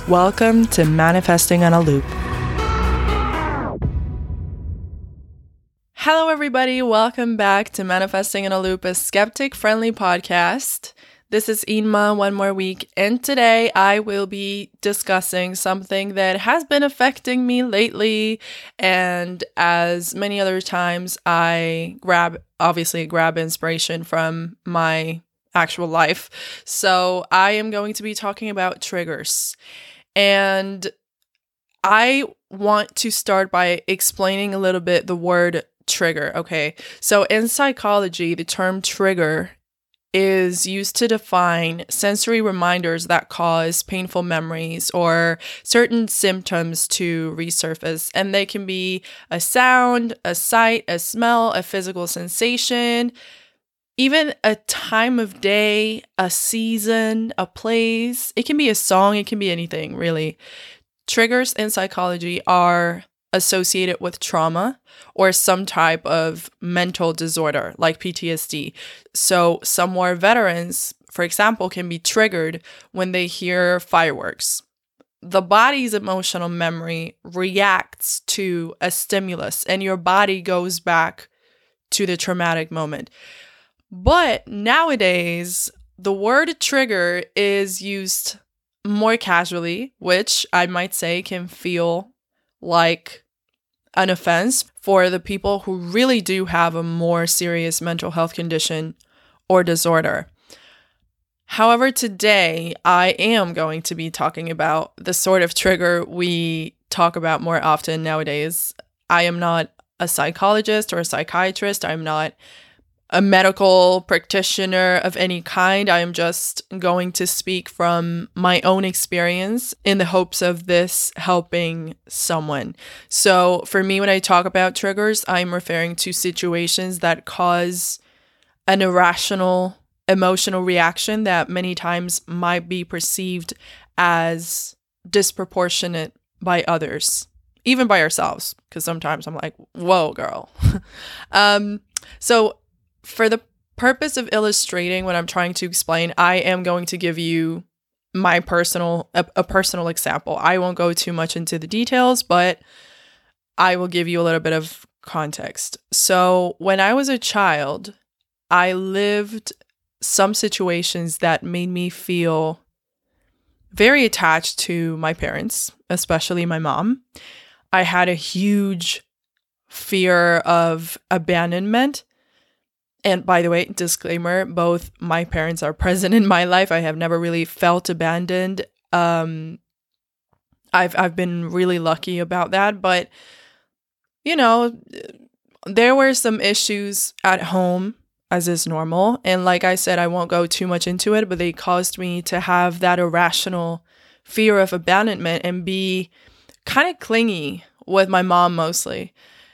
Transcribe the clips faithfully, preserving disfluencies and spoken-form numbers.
Welcome to Manifesting on a Loop. Hello, everybody. Welcome back to Manifesting on a Loop, a skeptic-friendly podcast. This is Inma, one more week, and today I will be discussing something that has been affecting me lately, and as many other times, I grab, obviously grab inspiration from my actual life. So I am going to be talking about triggers. And I want to start by explaining a little bit the word trigger, okay? So in psychology, the term trigger is used to define sensory reminders that cause painful memories or certain symptoms to resurface. And they can be a sound, a sight, a smell, a physical sensation, even a time of day, a season, a place. It can be a song, it can be anything, really. Triggers in psychology are associated with trauma or some type of mental disorder like P T S D. So some war veterans, for example, can be triggered when they hear fireworks. The body's emotional memory reacts to a stimulus and your body goes back to the traumatic moment. But nowadays, the word trigger is used more casually, which I might say can feel like an offense for the people who really do have a more serious mental health condition or disorder. However, today I am going to be talking about the sort of trigger we talk about more often nowadays. I am not a psychologist or a psychiatrist. I'm not a medical practitioner of any kind. I am just going to speak from my own experience in the hopes of this helping someone. So for me, when I talk about triggers, I'm referring to situations that cause an irrational emotional reaction that many times might be perceived as disproportionate by others, even by ourselves, because sometimes I'm like, whoa, girl. um, so For the purpose of illustrating what I'm trying to explain, I am going to give you my personal, a, a personal example. I won't go too much into the details, but I will give you a little bit of context. So when I was a child, I lived some situations that made me feel very attached to my parents, especially my mom. I had a huge fear of abandonment. And by the way, disclaimer, both my parents are present in my life. I have never really felt abandoned. Um, I've I've been really lucky about that. But, you know, there were some issues at home, as is normal. And like I said, I won't go too much into it, but they caused me to have that irrational fear of abandonment and be kind of clingy with my mom mostly.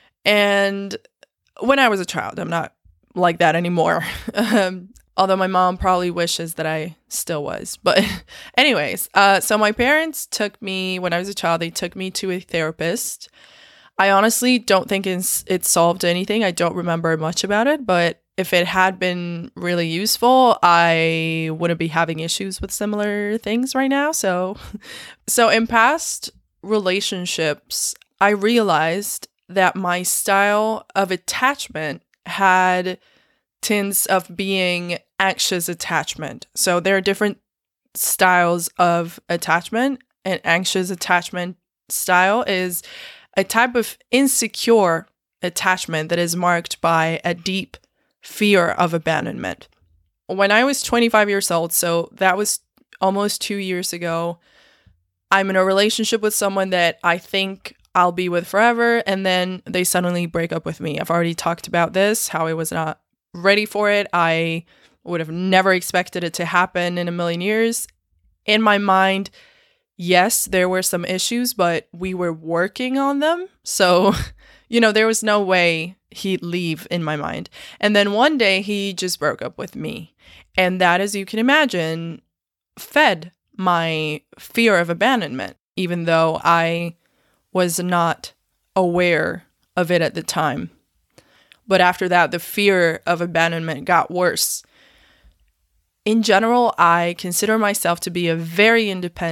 And when I was a child, I'm not like that anymore. Um, although my mom probably wishes that I still was. But anyways, uh, so my parents took me, when I was a child, they took me to a therapist. I honestly don't think it's, it solved anything. I don't remember much about it, but if it had been really useful, I wouldn't be having issues with similar things right now. So, so in past relationships, I realized that my style of attachment had tints of being anxious attachment. So there are different styles of attachment. An anxious attachment style is a type of insecure attachment that is marked by a deep fear of abandonment. When I was twenty-five years old, so that was almost two years ago, I'm in a relationship with someone that I think I'll be with forever, and then they suddenly break up with me. I've already talked about this, how I was not ready for it. I would have never expected it to happen in a million years. In my mind, yes, there were some issues, but we were working on them. So, you know, there was no way he'd leave in my mind. And then one day he just broke up with me. And that, as you can imagine, fed my fear of abandonment, even though I was not aware of it at the time. But after that, the fear of abandonment got worse. In general, I consider myself to be a very independent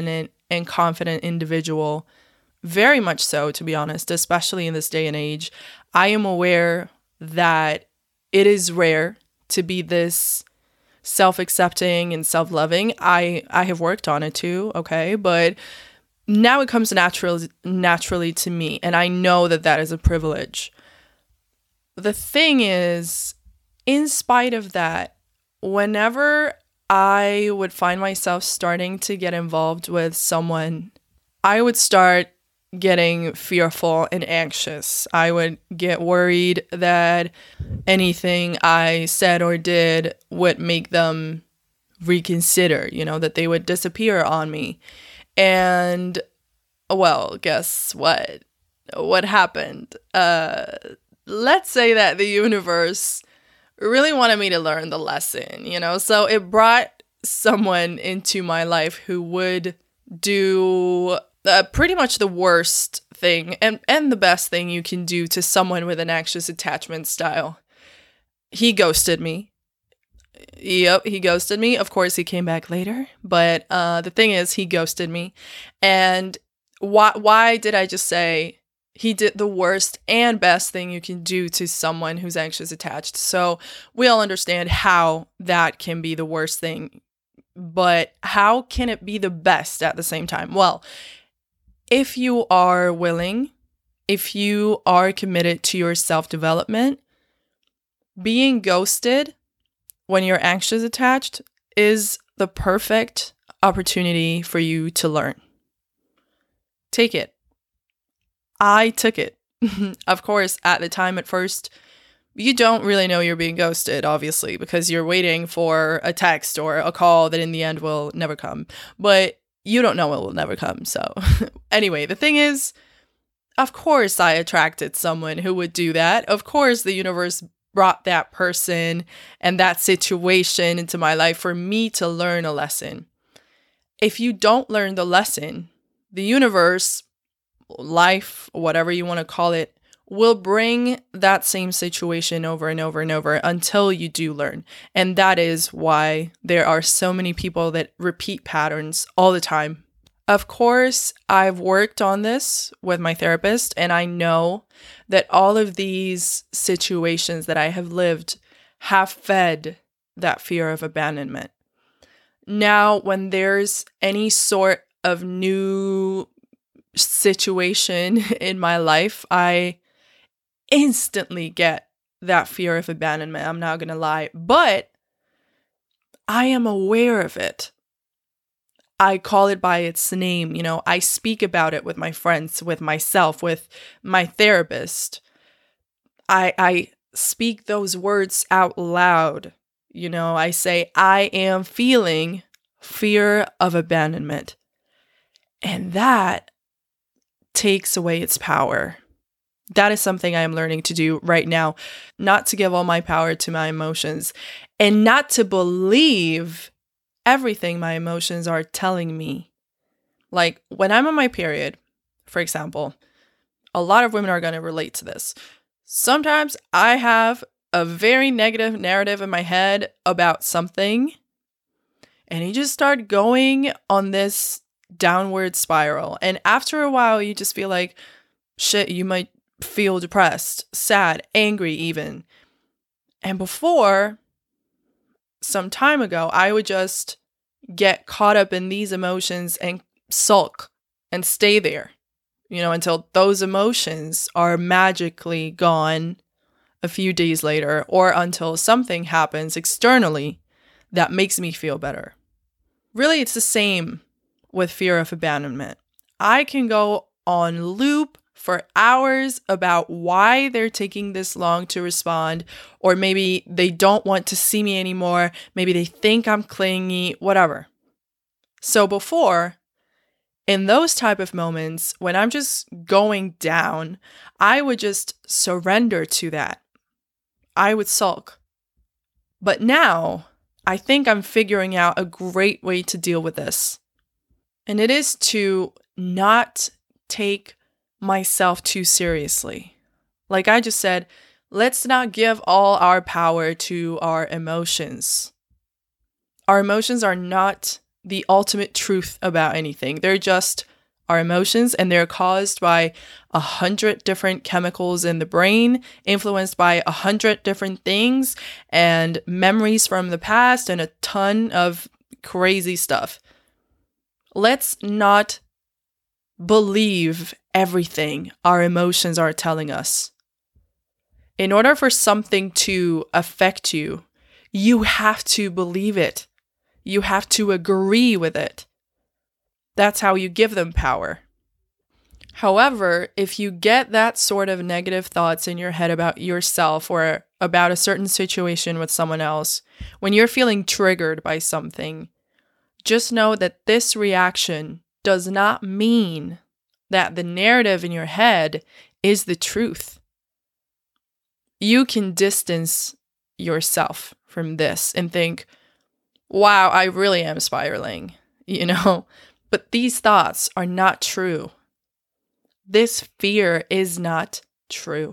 and confident individual. Very much so, to be honest, especially in this day and age. I am aware that it is rare to be this self-accepting and self-loving. I, I have worked on it too, okay? But now it comes naturally, naturally to me, and I know that that is a privilege. The thing is, in spite of that, whenever I would find myself starting to get involved with someone, I would start getting fearful and anxious. I would get worried that anything I said or did would make them reconsider, you know, that they would disappear on me. And, well, guess what? What happened? Uh, let's say that the universe really wanted me to learn the lesson, you know? So it brought someone into my life who would do uh, pretty much the worst thing and, and the best thing you can do to someone with an anxious attachment style. He ghosted me. Yep, he ghosted me. Of course, he came back later. But uh, the thing is, he ghosted me. And why, why did I just say he did the worst and best thing you can do to someone who's anxious attached? So we all understand how that can be the worst thing. But how can it be the best at the same time? Well, if you are willing, if you are committed to your self-development, being ghosted when you're anxious attached is the perfect opportunity for you to learn. Take it. I took it. Of course, at the time, at first, you don't really know you're being ghosted, obviously, because you're waiting for a text or a call that in the end will never come. But you don't know it will never come. So anyway, the thing is, of course, I attracted someone who would do that. Of course, the universe brought that person and that situation into my life for me to learn a lesson. If you don't learn the lesson, the universe, life, whatever you want to call it, will bring that same situation over and over and over until you do learn. And that is why there are so many people that repeat patterns all the time. Of course, I've worked on this with my therapist, and I know that all of these situations that I have lived have fed that fear of abandonment. Now, when there's any sort of new situation in my life, I instantly get that fear of abandonment. I'm not going to lie, but I am aware of it. I call it by its name. You know, I speak about it with my friends, with myself, with my therapist. I, I speak those words out loud. You know, I say, I am feeling fear of abandonment. And that takes away its power. That is something I am learning to do right now, not to give all my power to my emotions and not to believe everything my emotions are telling me. Like when I'm on my period, for example, a lot of women are going to relate to this. Sometimes I have a very negative narrative in my head about something, and you just start going on this downward spiral. And after a while, you just feel like, shit, you might feel depressed, sad, angry even. And before, some time ago, I would just get caught up in these emotions and sulk and stay there, you know, until those emotions are magically gone a few days later, or until something happens externally that makes me feel better. Really, it's the same with fear of abandonment. I can go on loop for hours about why they're taking this long to respond, or maybe they don't want to see me anymore. Maybe they think I'm clingy, whatever. So before, in those type of moments, when I'm just going down, I would just surrender to that. I would sulk. But now, I think I'm figuring out a great way to deal with this. And it is to not take myself too seriously. Like I just said, let's not give all our power to our emotions. Our emotions are not the ultimate truth about anything. They're just our emotions, and they're caused by a hundred different chemicals in the brain, influenced by a hundred different things and memories from the past and a ton of crazy stuff. Let's not believe everything our emotions are telling us. In order for something to affect you, you have to believe it. You have to agree with it. That's how you give them power. However, if you get that sort of negative thoughts in your head about yourself or about a certain situation with someone else, when you're feeling triggered by something, just know that this reaction does not mean that the narrative in your head is the truth. You can distance yourself from this and think, wow, I really am spiraling, you know? But these thoughts are not true. This fear is not true.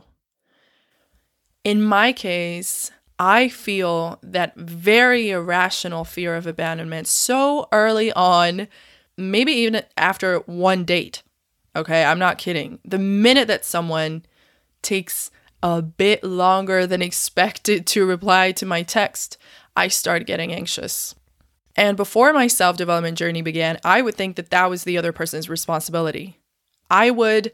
In my case, I feel that very irrational fear of abandonment so early on, maybe even after one date. Okay, I'm not kidding. The minute that someone takes a bit longer than expected to reply to my text, I start getting anxious. And before my self-development journey began, I would think that that was the other person's responsibility. I would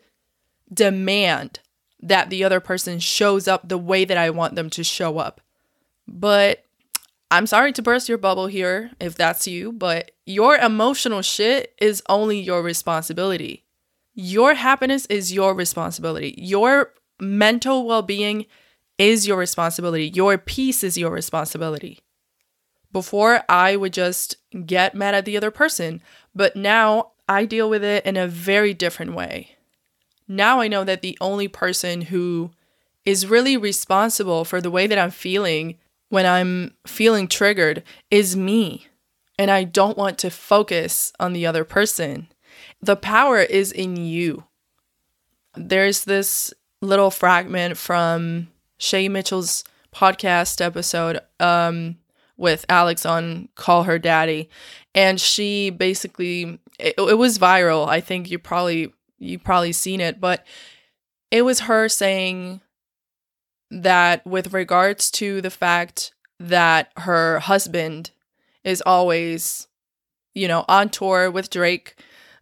demand that the other person shows up the way that I want them to show up. But I'm sorry to burst your bubble here, if that's you, but your emotional shit is only your responsibility. Your happiness is your responsibility. Your mental well-being is your responsibility. Your peace is your responsibility. Before, I would just get mad at the other person, but now I deal with it in a very different way. Now I know that the only person who is really responsible for the way that I'm feeling when I'm feeling triggered is me, and I don't want to focus on the other person. The power is in you. There's this little fragment from Shay Mitchell's podcast episode, um, with Alex on Call Her Daddy. And she basically, it, it was viral. I think you probably, you probably seen it, but it was her saying that with regards to the fact that her husband is always, you know, on tour with Drake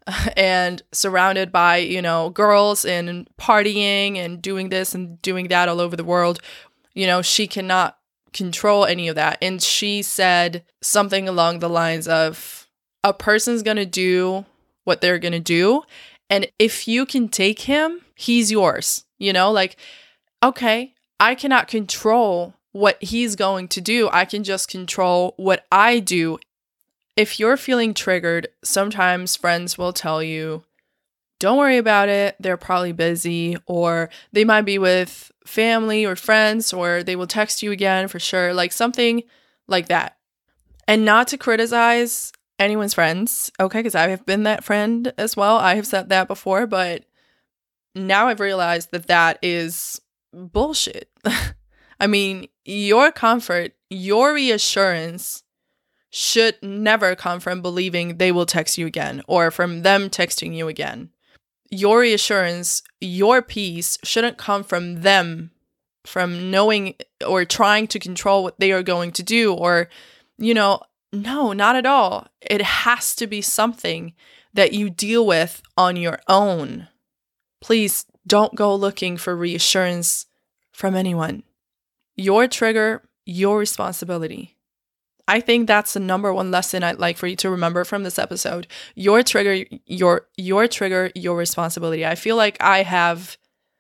and surrounded by, you know, girls and partying and doing this and doing that all over the world, you know, she cannot control any of that. And she said something along the lines of, a person's gonna do what they're gonna do, and if you can take him, he's yours. You know, like, okay, I cannot control what he's going to do. I can just control what I do. If you're feeling triggered, sometimes friends will tell you, don't worry about it, they're probably busy, or they might be with family or friends, or they will text you again for sure, like something like that. And not to criticize anyone's friends, okay, because I have been that friend as well. I have said that before, but now I've realized that that is bullshit. I mean, your comfort, your reassurance should never come from believing they will text you again or from them texting you again. Your reassurance, your peace shouldn't come from them, from knowing or trying to control what they are going to do, or, you know, no, not at all. It has to be something that you deal with on your own. Please don't go looking for reassurance from anyone. Your trigger, your responsibility. I think that's the number one lesson I'd like for you to remember from this episode. Your trigger, your your trigger, your responsibility. I feel like I have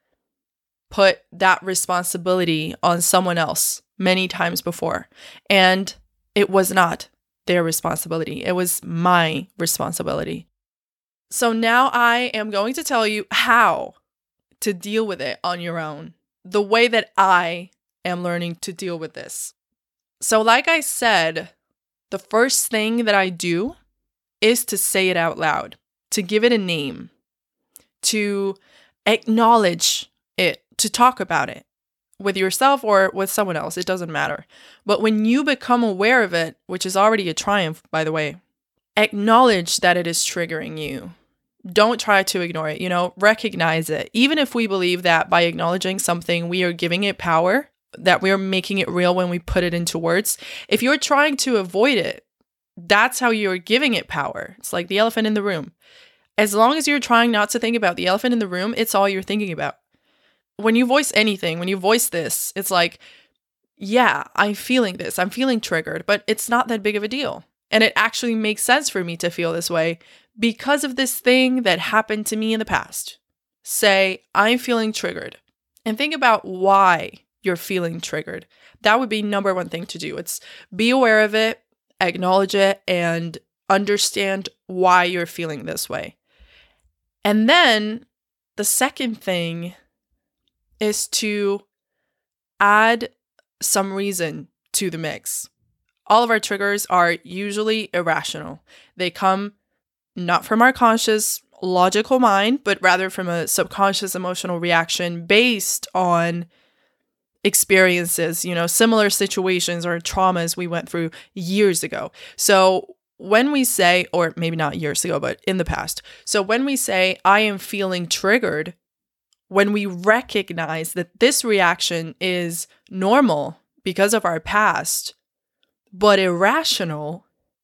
put that responsibility on someone else many times before, and it was not their responsibility. It was my responsibility. So now I am going to tell you how to deal with it on your own, the way that I am learning to deal with this. So like I said, the first thing that I do is to say it out loud, to give it a name, to acknowledge it, to talk about it with yourself or with someone else. It doesn't matter. But when you become aware of it, which is already a triumph, by the way, acknowledge that it is triggering you. Don't try to ignore it, you know, recognize it. Even if we believe that by acknowledging something, we are giving it power, that we are making it real when we put it into words. If you're trying to avoid it, that's how you're giving it power. It's like the elephant in the room. As long as you're trying not to think about the elephant in the room, it's all you're thinking about. When you voice anything, when you voice this, it's like, yeah, I'm feeling this. I'm feeling triggered, but it's not that big of a deal. And it actually makes sense for me to feel this way because of this thing that happened to me in the past. Say, I'm feeling triggered. And think about why you're feeling triggered. That would be number one thing to do. It's be aware of it, acknowledge it, and understand why you're feeling this way. And then the second thing is to add some reason to the mix. All of our triggers are usually irrational. They come not from our conscious logical mind, but rather from a subconscious emotional reaction based on experiences, you know, similar situations or traumas we went through years ago. So when we say, or maybe not years ago, but in the past. So when we say, I am feeling triggered, when we recognize that this reaction is normal because of our past, but irrational,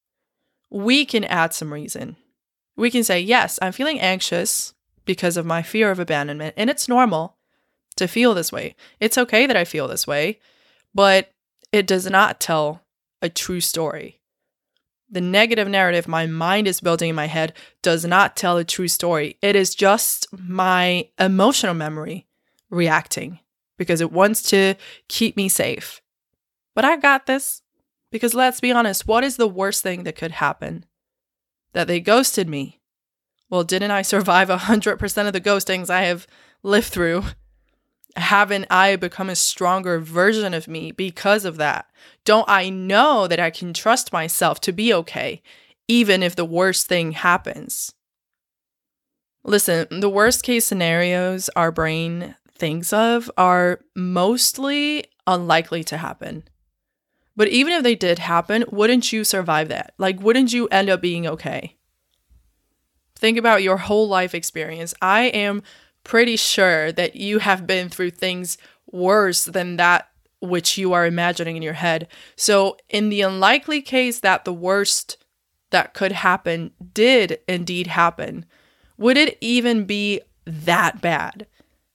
we can add some reason. We can say, yes, I'm feeling anxious because of my fear of abandonment, and it's normal to feel this way. It's okay that I feel this way, but it does not tell a true story. The negative narrative my mind is building in my head does not tell a true story. It is just my emotional memory reacting because it wants to keep me safe. But I got this. Because let's be honest, what is the worst thing that could happen? That they ghosted me. Well, didn't I survive one hundred percent of the ghostings I have lived through? Haven't I become a stronger version of me because of that? Don't I know that I can trust myself to be okay, even if the worst thing happens? Listen, the worst case scenarios our brain thinks of are mostly unlikely to happen. But even if they did happen, wouldn't you survive that? Like, wouldn't you end up being okay? Think about your whole life experience. I am pretty sure that you have been through things worse than that which you are imagining in your head. So in the unlikely case that the worst that could happen did indeed happen, would it even be that bad?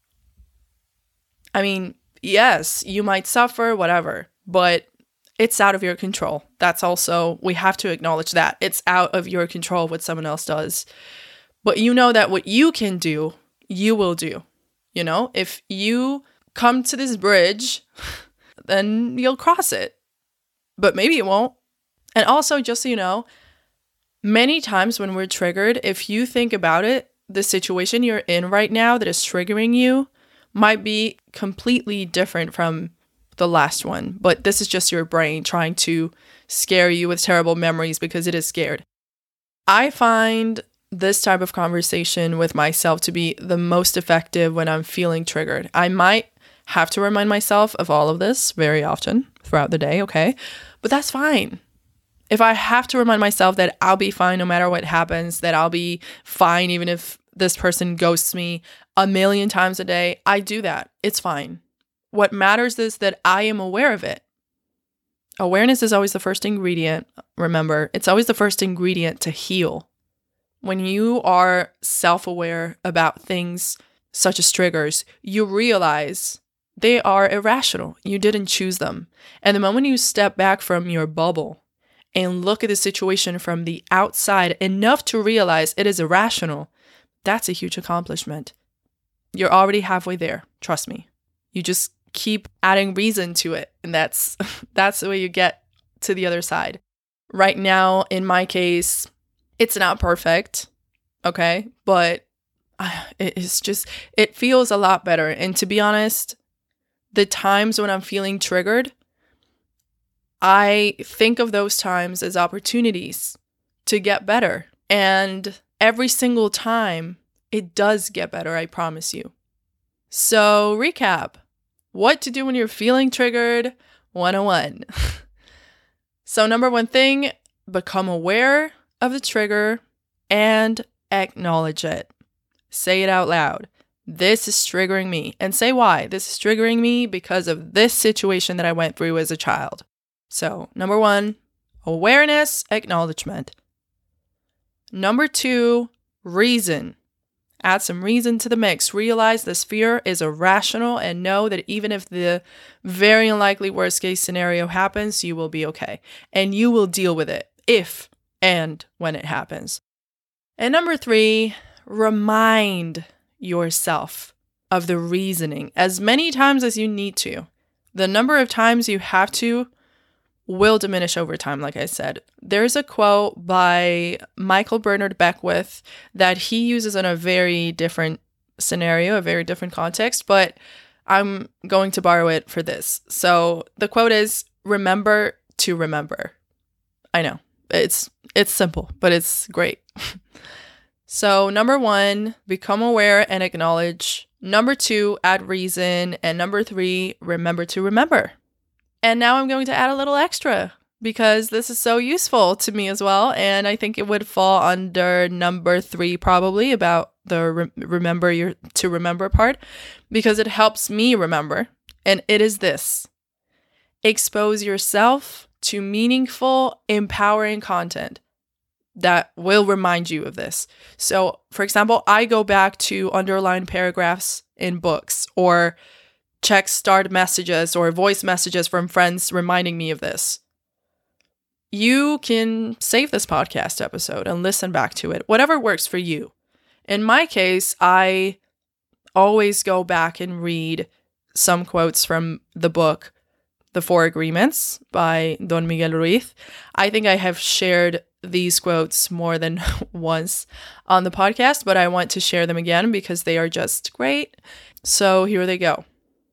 I mean, yes, you might suffer, whatever, but it's out of your control. That's also, we have to acknowledge that. It's out of your control what someone else does. But you know that what you can do, you will do. You know, if you come to this bridge, then you'll cross it. But maybe it won't. And also, just so you know, many times when we're triggered, if you think about it, the situation you're in right now that is triggering you might be completely different from the last one, but this is just your brain trying to scare you with terrible memories because it is scared. I find this type of conversation with myself to be the most effective when I'm feeling triggered. I might have to remind myself of all of this very often throughout the day, okay? But that's fine. If I have to remind myself that I'll be fine no matter what happens, that I'll be fine even if this person ghosts me a million times a day, I do that. It's fine. What matters is that I am aware of it. Awareness is always the first ingredient. Remember, it's always the first ingredient to heal. When you are self-aware about things such as triggers, you realize they are irrational. You didn't choose them. And the moment you step back from your bubble and look at the situation from the outside enough to realize it is irrational, that's a huge accomplishment. You're already halfway there. Trust me. You just keep adding reason to it. And that's that's the way you get to the other side. Right now, in my case, it's not perfect, okay? But uh, it's just, it feels a lot better. And to be honest, the times when I'm feeling triggered, I think of those times as opportunities to get better. And every single time, it does get better, I promise you. So, recap. What to do when you're feeling triggered, one oh one. So number one thing, become aware of the trigger and acknowledge it. Say it out loud. This is triggering me. And say why. This is triggering me because of this situation that I went through as a child. So, number one, awareness, acknowledgement. Number two, reason. Add some reason to the mix. Realize this fear is irrational and know that even if the very unlikely worst case scenario happens, you will be okay. And you will deal with it if and when it happens. And number three, remind yourself of the reasoning as many times as you need to. The number of times you have to will diminish over time, like I said. There's a quote by Michael Bernard Beckwith that he uses in a very different scenario, a very different context, but I'm going to borrow it for this. So the quote is, remember to remember. I know, it's it's simple, but it's great. So number one, become aware and acknowledge. Number two, add reason. And number three, remember to remember. And now I'm going to add a little extra because this is so useful to me as well. And I think it would fall under number three, probably, about the re- remember your to remember part, because it helps me remember. And it is this: expose yourself to meaningful, empowering content that will remind you of this. So, for example, I go back to underlined paragraphs in books, or check starred messages or voice messages from friends reminding me of this. You can save this podcast episode and listen back to it, whatever works for you. In my case, I always go back and read some quotes from the book, The Four Agreements by Don Miguel Ruiz. I think I have shared these quotes more than once on the podcast, but I want to share them again because they are just great. So here they go.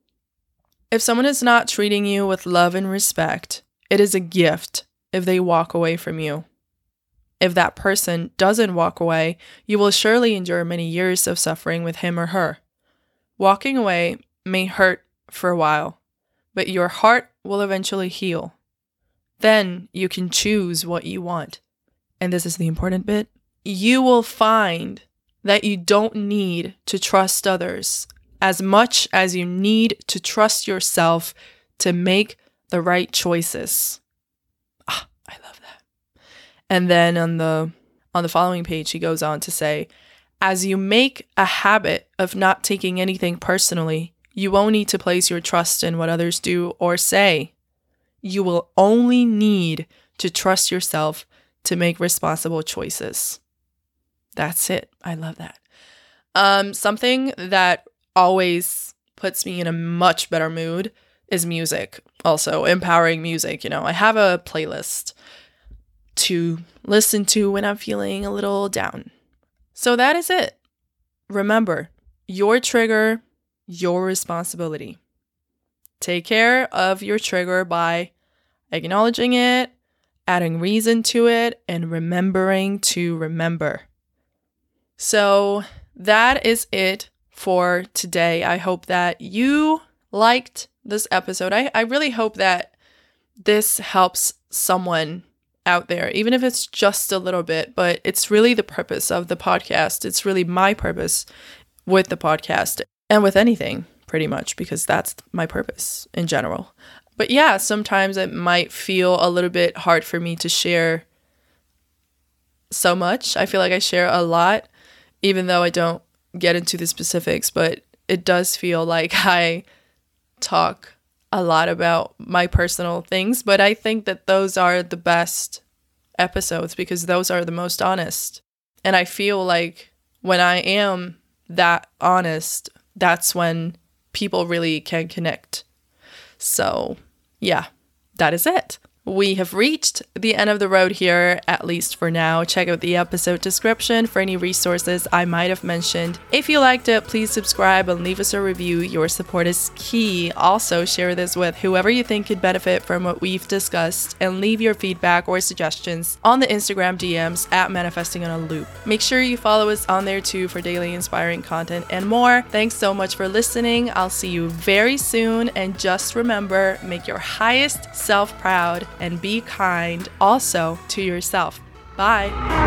If someone is not treating you with love and respect, it is a gift if they walk away from you. If that person doesn't walk away, you will surely endure many years of suffering with him or her. Walking away may hurt for a while, but your heart will eventually heal. Then you can choose what you want. And this is the important bit. You will find that you don't need to trust others as much as you need to trust yourself to make the right choices. Ah, I love that. And then on the on the following page, he goes on to say, as you make a habit of not taking anything personally, you won't need to place your trust in what others do or say. You will only need to trust yourself to make responsible choices. That's it. I love that. Um, something that always puts me in a much better mood is music. Also, empowering music. You know, I have a playlist to listen to when I'm feeling a little down. So that is it. Remember, your trigger, your responsibility. Take care of your trigger by acknowledging it, adding reason to it, and remembering to remember. So that is it for today. I hope that you liked this episode. I, I really hope that this helps someone out there, even if it's just a little bit, but it's really the purpose of the podcast. It's really my purpose with the podcast and with anything, pretty much, because that's my purpose in general. But yeah, sometimes it might feel a little bit hard for me to share so much. I feel like I share a lot, even though I don't get into the specifics, but it does feel like I talk a lot about my personal things, but I think that those are the best episodes because those are the most honest. And I feel like when I am that honest, that's when people really can connect. So yeah, that is it. We have reached the end of the road here, at least for now. Check out the episode description for any resources I might have mentioned. If you liked it, please subscribe and leave us a review. Your support is key. Also, share this with whoever you think could benefit from what we've discussed, and leave your feedback or suggestions on the Instagram D Ms at Manifesting on a Loop. Make sure you follow us on there too for daily inspiring content and more. Thanks so much for listening. I'll see you very soon, and just remember, make your highest self proud and be kind also to yourself. Bye.